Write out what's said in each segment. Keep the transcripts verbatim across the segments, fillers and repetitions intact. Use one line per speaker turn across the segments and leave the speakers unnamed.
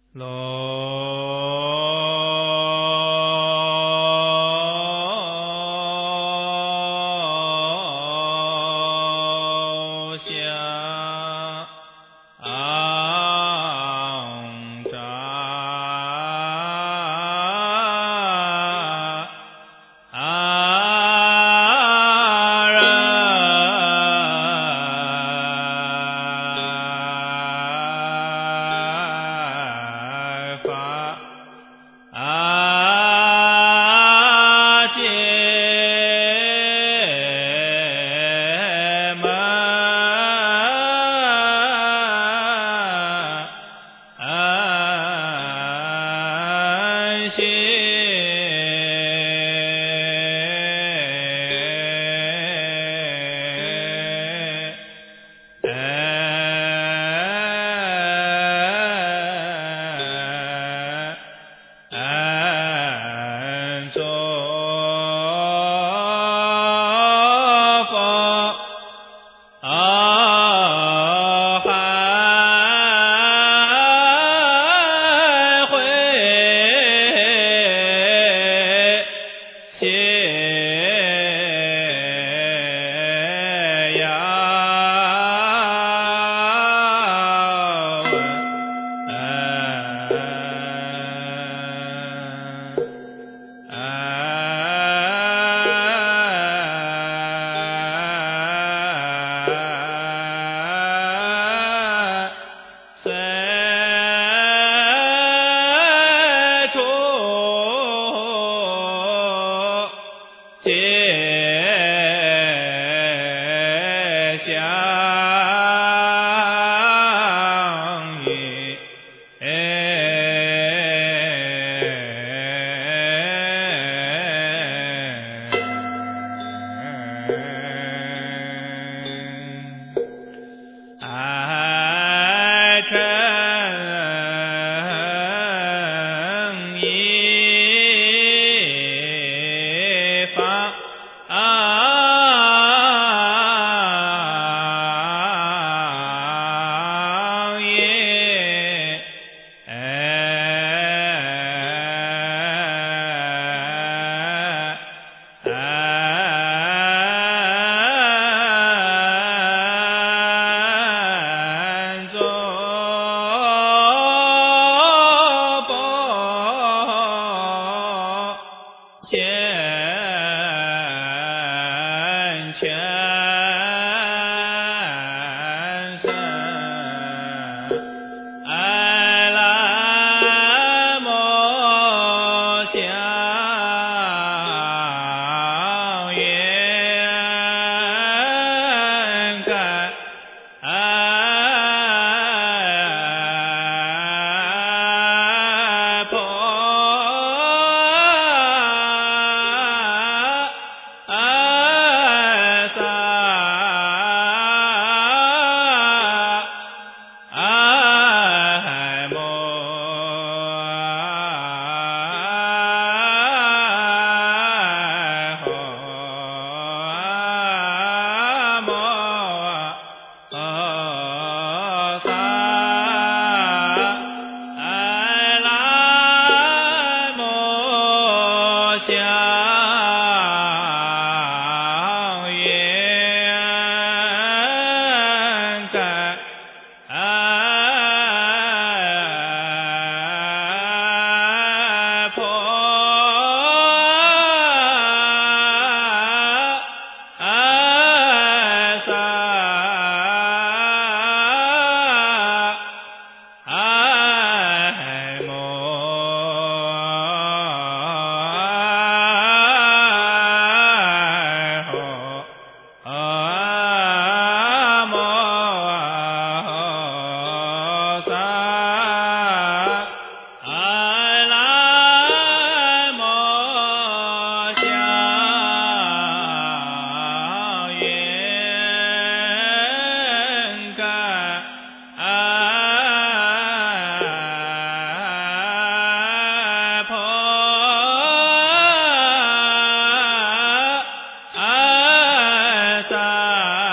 啊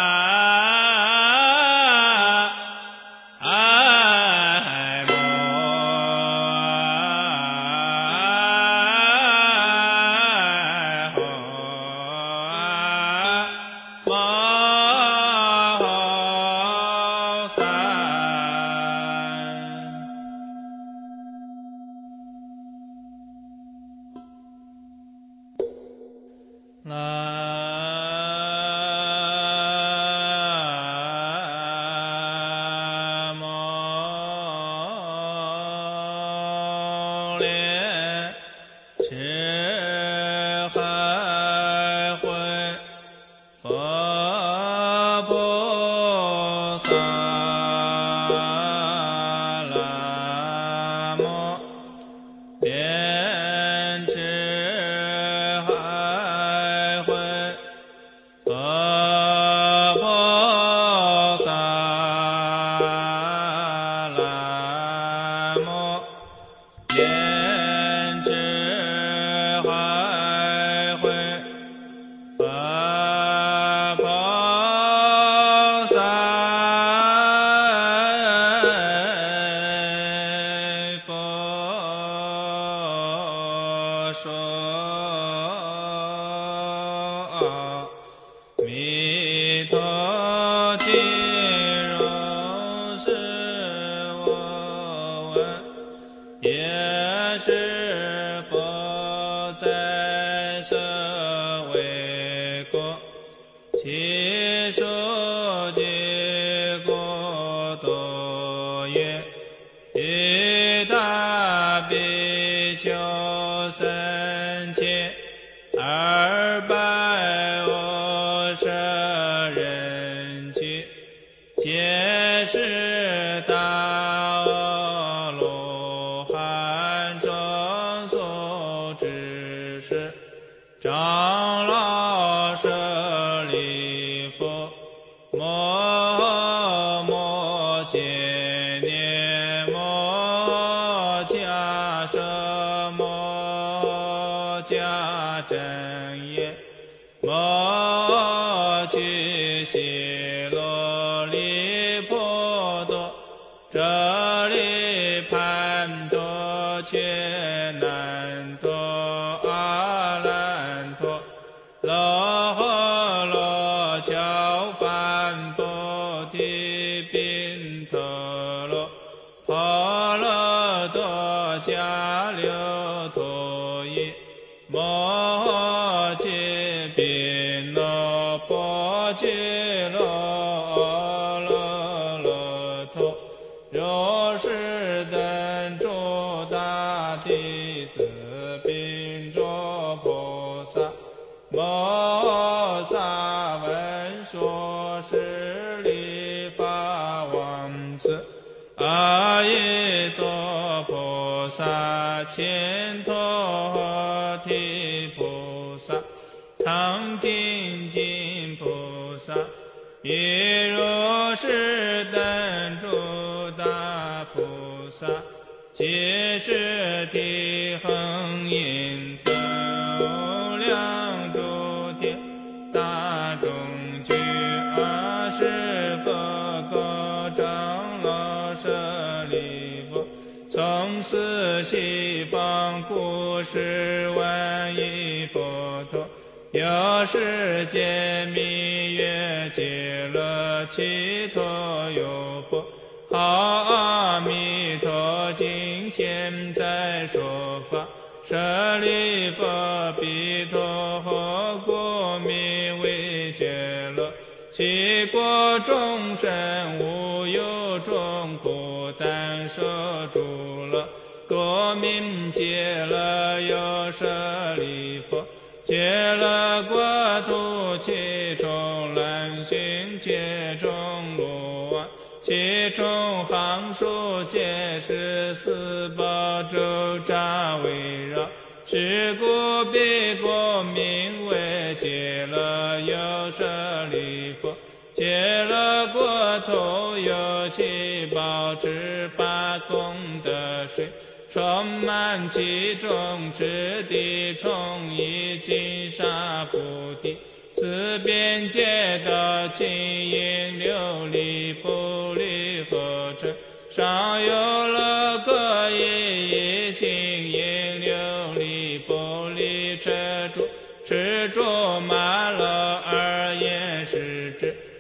持住满了而言是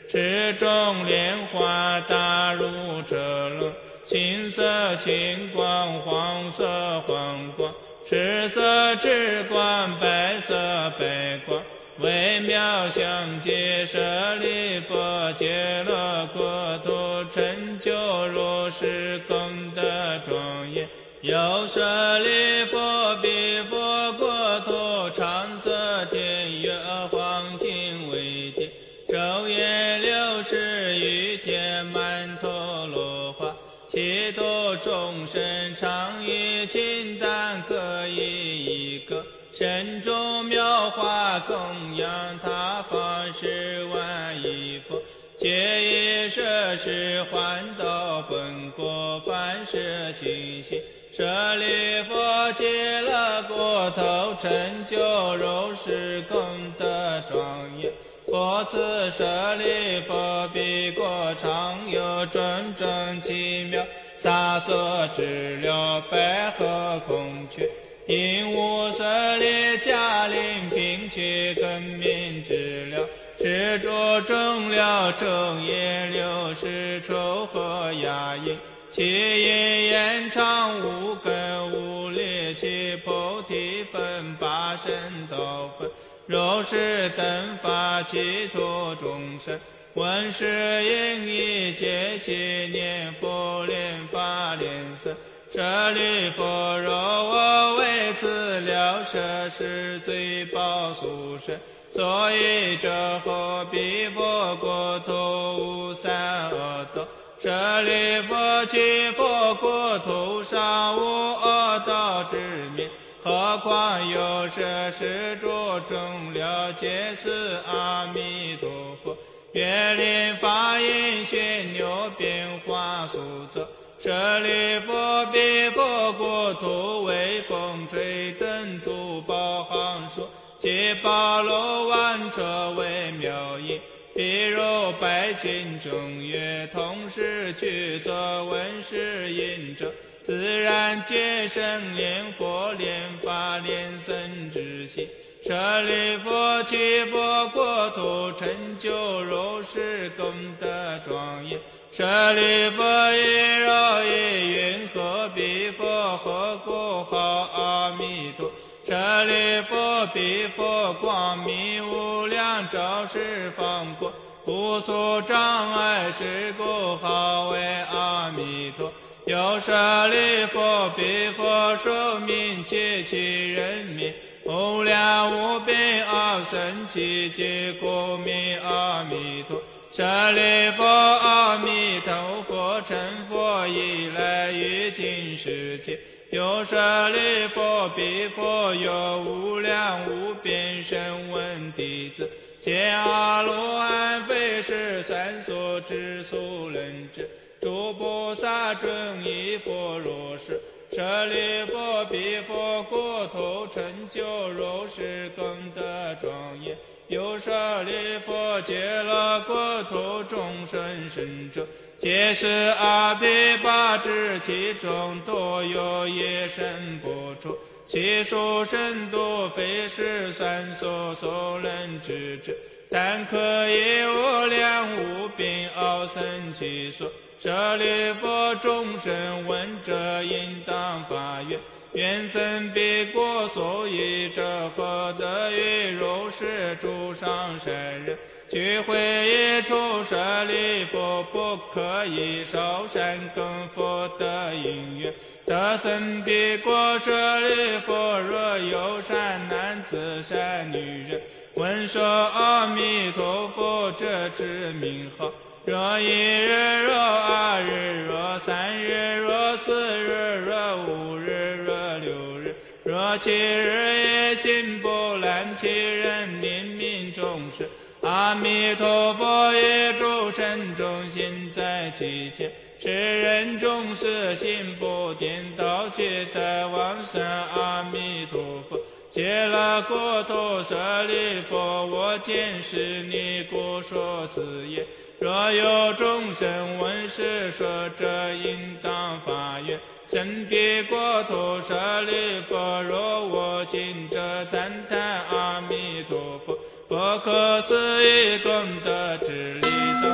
池中莲花大如车轮，青色青光，黄色黄光，赤色赤光，白色白光，微妙相接，舍利弗，揭罗国土，成就如是功德庄严。有舍利弗，彼佛国土，常色天月黄金为殿，昼夜六时于天曼陀罗花，其度众生常于清淡可以一个，身中妙花供养他方十万亿佛，皆以摄施还道本果，凡是清心。舍利弗，揭罗国土，成就如是功德庄严。佛此舍利弗，彼国常有种种奇妙洒所知了，百合孔雀，鹦鹉舍利迦陵，平趣根名知了，是诸众了，昼夜六时出和雅音，其音延长无根无裂，其菩提分八圣道分，如是等法，其土众生闻是音已皆其念佛莲法莲僧。舍利弗，若我为此了摄施罪报殊胜，所以者何彼佛国土无三恶道。舍利弗，其佛国土上无恶道之名，何况有摄施诸众了，皆是阿弥陀佛。月令法音旋牛变化速则，舍利弗，彼佛国土为风吹灯珠宝行说，其宝楼万车为妙音，譬如百千中月，同时具作闻是音者，自然皆生莲佛莲法莲僧之心。舍利弗，其佛国土成就如是功德庄严。舍利弗，亦若亦云何彼佛何故号阿弥陀？舍利弗，彼佛光明无量，照十方国，无所障碍，是故号为阿弥陀。有舍利弗，彼佛寿命皆其人民，无量无边阿僧祇，皆故名阿弥陀。舍利弗，阿弥陀佛成佛以来，于今世界，有舍利弗，彼佛有无量无边声闻弟子，皆阿罗汉，非是三所知所能知。诸菩萨准以佛如是。舍利弗，彼佛国土成就如是功德庄严。有舍利弗，揭罗国土众生生者，皆是阿毗跋致，其中多有业身不出，其数甚多，非是三所所能知之。但可以无量无边奥僧祇说。舍利弗，众生闻者应当发愿，愿僧彼国所依者，何得于如是诸上善人？具慧一处，舍利弗，不可以少善根福德因缘。得僧彼国，舍利弗，若有善男子善女人，闻说阿弥陀佛者之名号，若一日，若二日，若三日，若四日，若五日，若六日，若七日，也心不懒，其人临命终时，阿弥陀佛也诸神众心在其前，是人众是心不颠倒，皆待往生阿弥陀佛。揭罗国土，舍利弗，我见是你故说此言。若有众生闻是说者，应当发愿，身彼国土。舍利弗，若我今者赞叹阿弥陀佛，不可思议功德之力。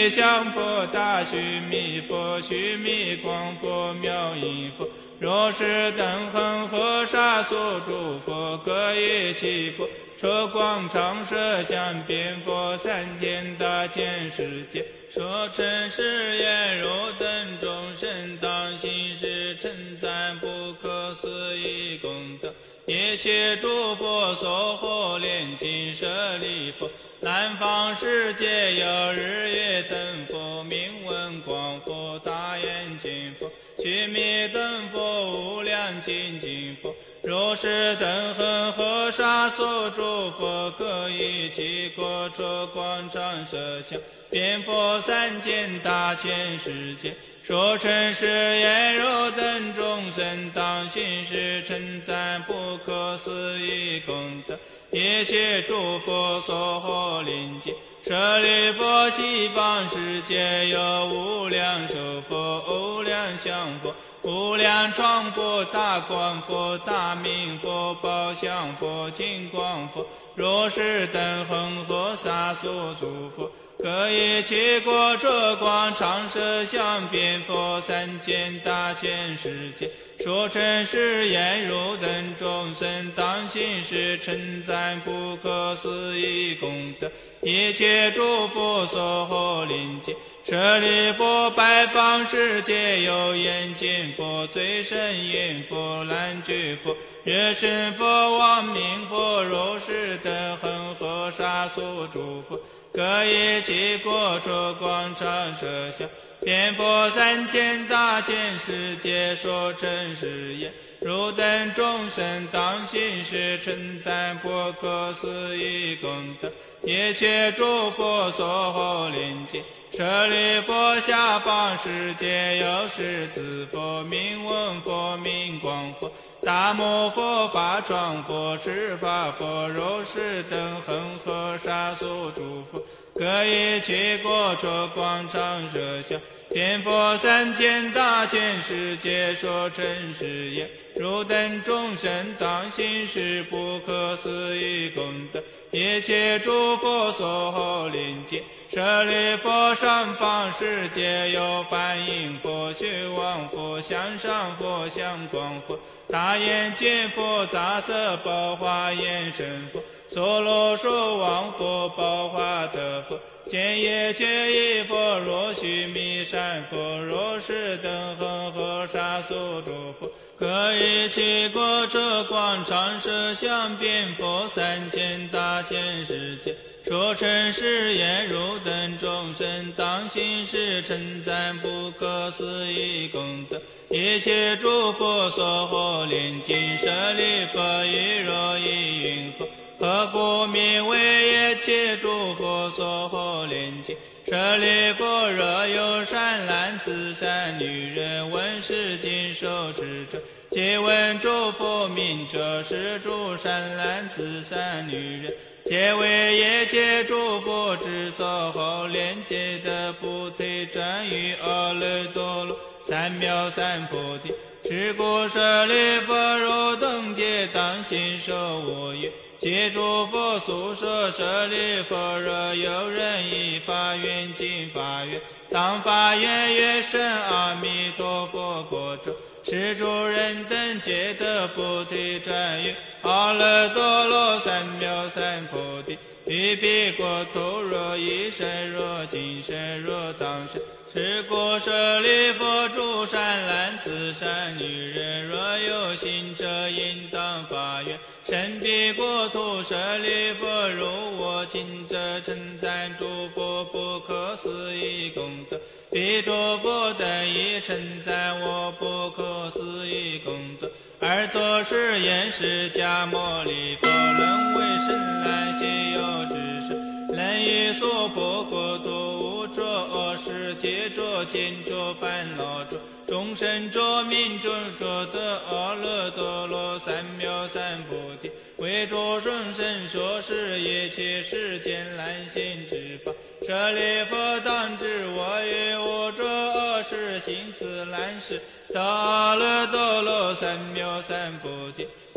地香佛、大须弥佛、须弥光佛、妙音佛。若是等恒河沙所诸佛，各以其国车光长舌相遍佛，三千大千世界。说真实言，汝等众生当信是称赞不可思议功德。一切诸佛所护念经舍利佛，南方世界有日月等佛，名闻光佛、大眼睛佛、须弥等佛、无量精进佛。如是等恒河沙所诸佛，各以其国车光长舌相遍佛，三千大千世界。说真实言，汝等众生当信是称赞不可思议功德。一切诸佛所护念经舍利佛，西方世界有无量寿佛、无量相佛、无量常佛、大光佛、大明佛、宝相佛、金光佛。若是等恒河沙所诸佛，各以其国车光长舌相遍佛，三千大千世界。说真实言，汝等众生当信是称赞不可思议功德。一切诸佛所护念经舍利佛，百方世界有眼见佛、最胜眼佛、难觉佛、热身佛、王明佛。若是等恒河沙所诸佛，各以其国车光长舌相遍佛，三千大千世界。说真实言，汝等众生当信是称赞不可思议功德。一切诸佛所护念经舍利佛，下方世界有十字佛，名闻佛、名光佛、大摩佛、法幢佛、持法佛。若是等恒河沙所诸佛，各以其国车光长舌相遍佛，三千大千世界。说真实言，汝等众生当信是不可思议功德。一切诸佛所护念经舍利佛，上方世界有梵音佛、虚妄佛、向上佛、向光佛、大眼见佛、杂色宝华眼神佛、娑罗说王佛、宝华德佛、见业觉一佛、若须弥山佛。若是等恒河沙所诸佛，各以其国车光长舌相遍佛，三千大千世界。说真实言，汝等众生当信是称赞不可思议功德。一切诸佛所护念经舍利佛，亦若意云何？何故名为一切诸佛所护念经舍利佛？若有善男子善女人闻是经受持者，皆闻诸佛名者，是诸善男子善女人，皆为一切诸佛之所护念皆得菩提转于阿耨多罗三藐三菩提。是故舍利弗，汝等皆当信受我言。皆诸佛所说舍利弗，若有人以法愿尽法愿，当发愿愿生阿弥陀佛国中，是诸人等皆得菩提转于阿耨多罗三藐三菩提。于彼国土若一生若今生若当生。是故舍利弗，诸善男子善女人，若有信者应当发愿，生彼国土。舍利弗，如我今者称赞诸佛不可思议功德，彼诸佛等亦称赞我不可思议功德。而作是言，释迦牟尼佛能为深来现有之身，能于娑婆国土无着恶世界着见着烦恼着众生着命中着得阿耨多罗三藐三菩提，为诸众生说是一切世间难行之法。舍利弗，当知我于无着恶世行此难事，得阿耨多罗三藐三菩提。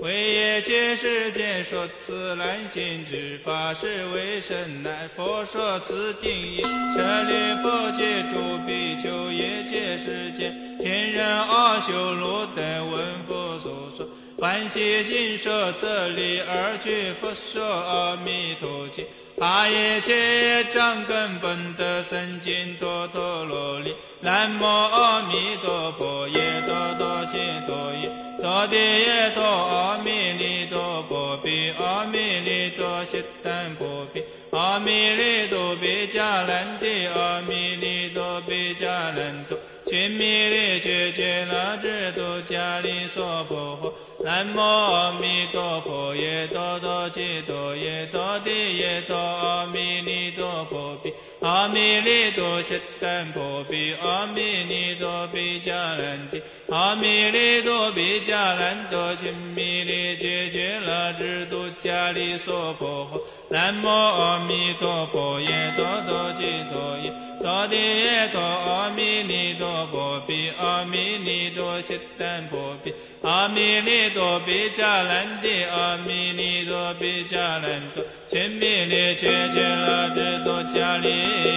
为业界世间说此难行之法是为甚乃？佛说此定义，舍利佛界诸比丘业界世间天人阿修罗等闻佛所说，欢喜心舍则离而具佛说阿弥陀经。他业界障根本的生净多陀罗尼，南无阿弥陀佛，耶多多吉多耶，多地耶多阿弥尼多波比，阿弥尼多悉檀波比，阿弥尼多比迦兰帝，阿弥尼多比迦兰多，亲密力觉觉那智度迦利娑婆诃。南无阿弥陀佛，耶多多吉多耶，多地耶多阿弥尼多波比，阿弥尼多悉檀波比，阿弥尼多比迦兰帝，阿弥尼多比迦兰多，亲密力觉觉那智度迦利娑婆诃。南无阿弥陀佛，耶多多吉多耶，多地耶多阿弥尼多波比，阿弥尼多悉檀波比，阿弥尼多比迦兰帝，阿弥尼多比迦兰多，亲密力觉觉那智度迦利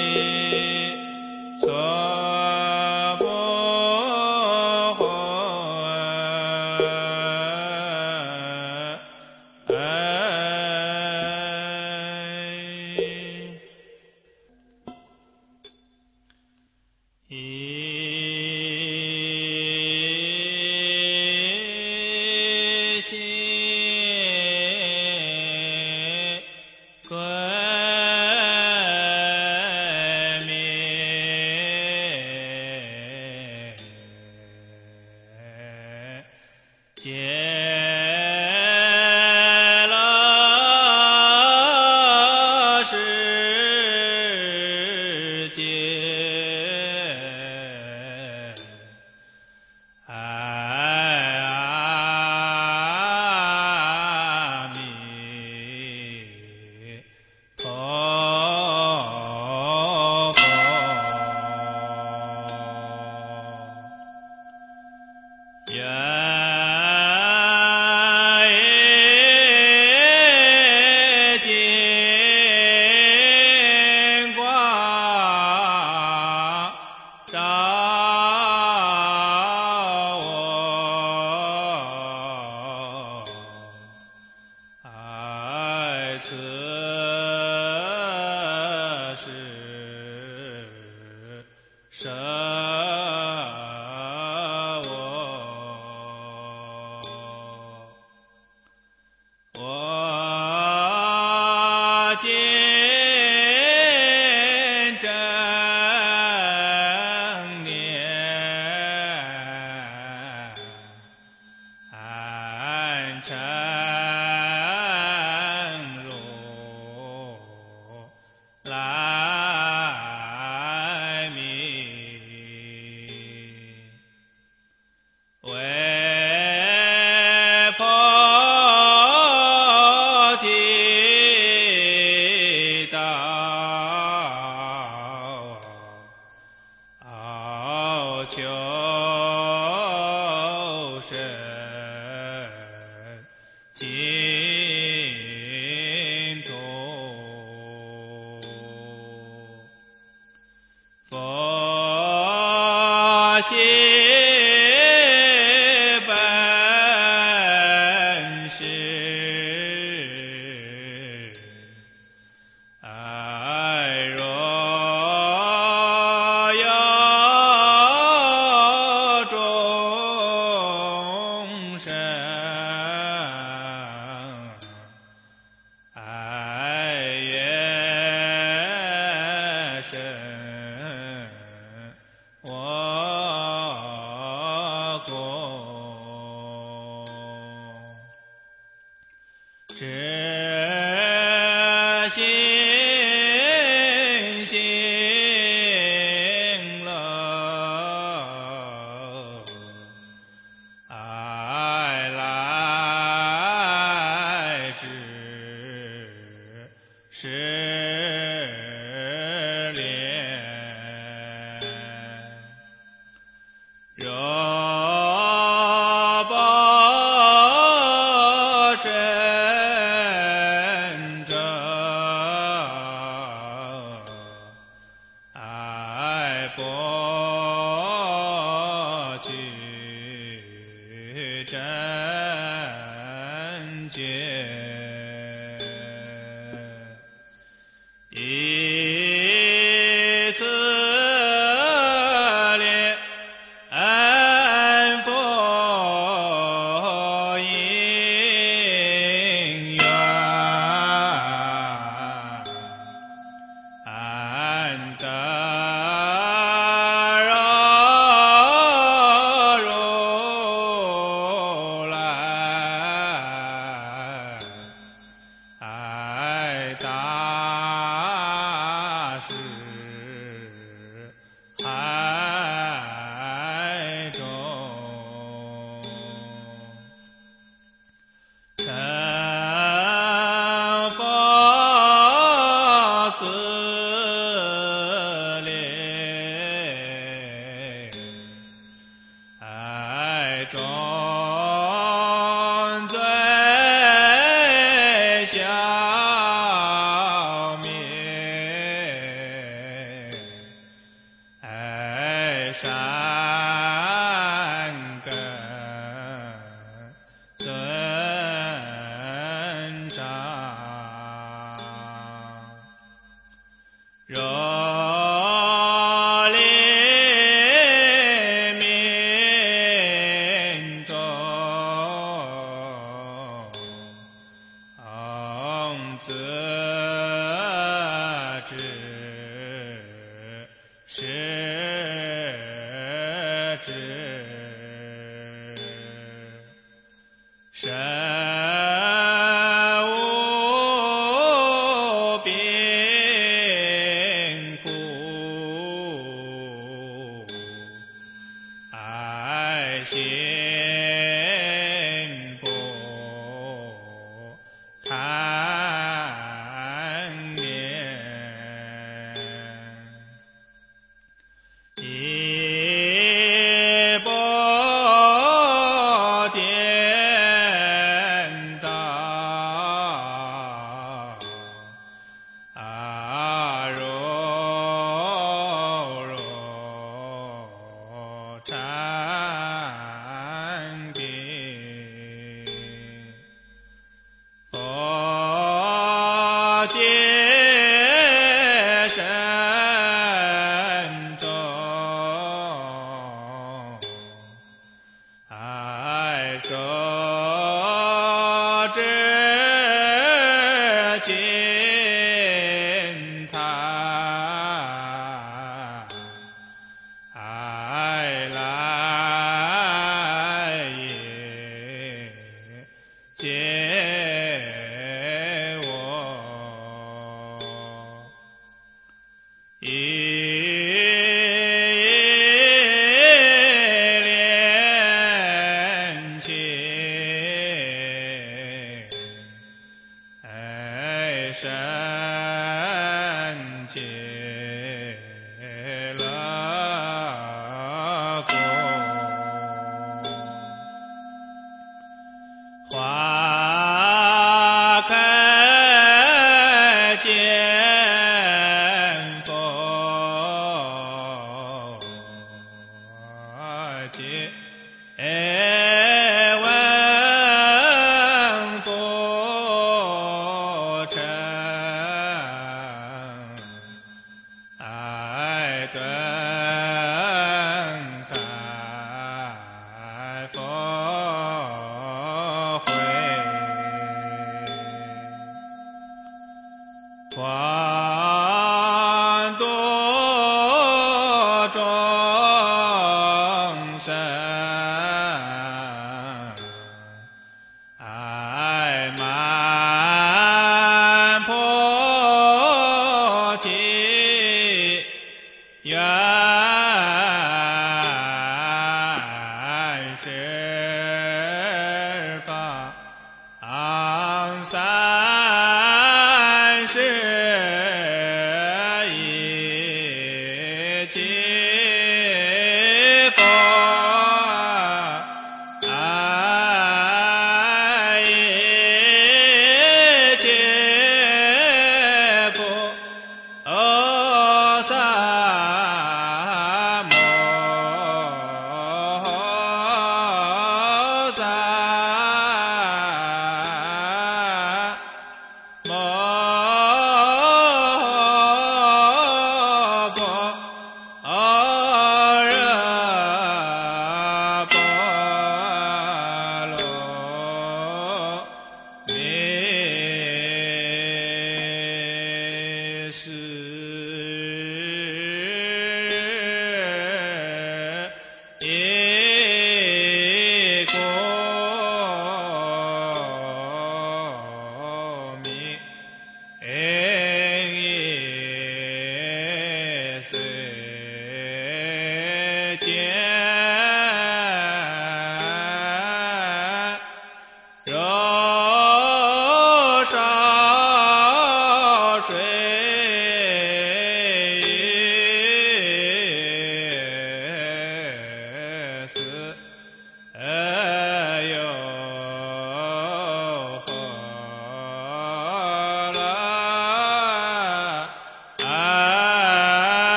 娑婆诃。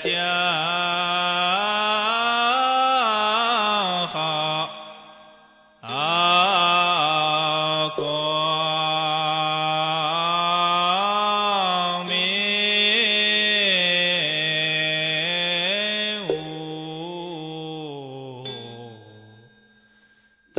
好光明无得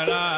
来来。